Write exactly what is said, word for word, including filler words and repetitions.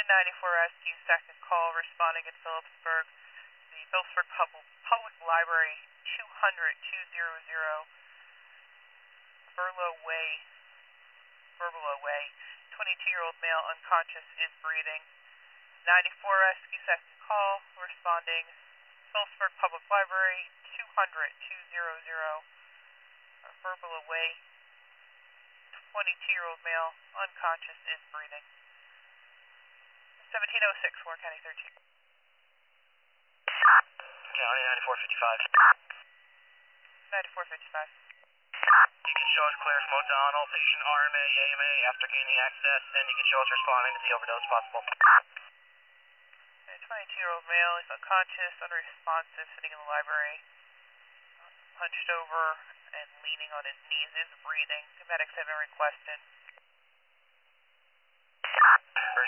ninety-four Rescue, second call, responding in Phillipsburg. The Phillipsburg Public, Public Library, two hundred, two hundred, Burlow Way, Burlow Way, twenty-two-year-old male unconscious is breathing. ninety-four Rescue, second call, responding Phillipsburg Public Library, two hundred, two hundred, Burlow Way, twenty-two-year-old male unconscious is breathing. seventeen oh six, Warren County thirteen. County ninety-four fifty-five. ninety-four fifty-five. You can show us clear from O'Donnell, patient R M A, A M A after gaining access, and you can show us responding to the overdose possible. twenty-two-year-old male is unconscious, unresponsive, sitting in the library, hunched over and leaning on his knees, is breathing. Medics have been requested.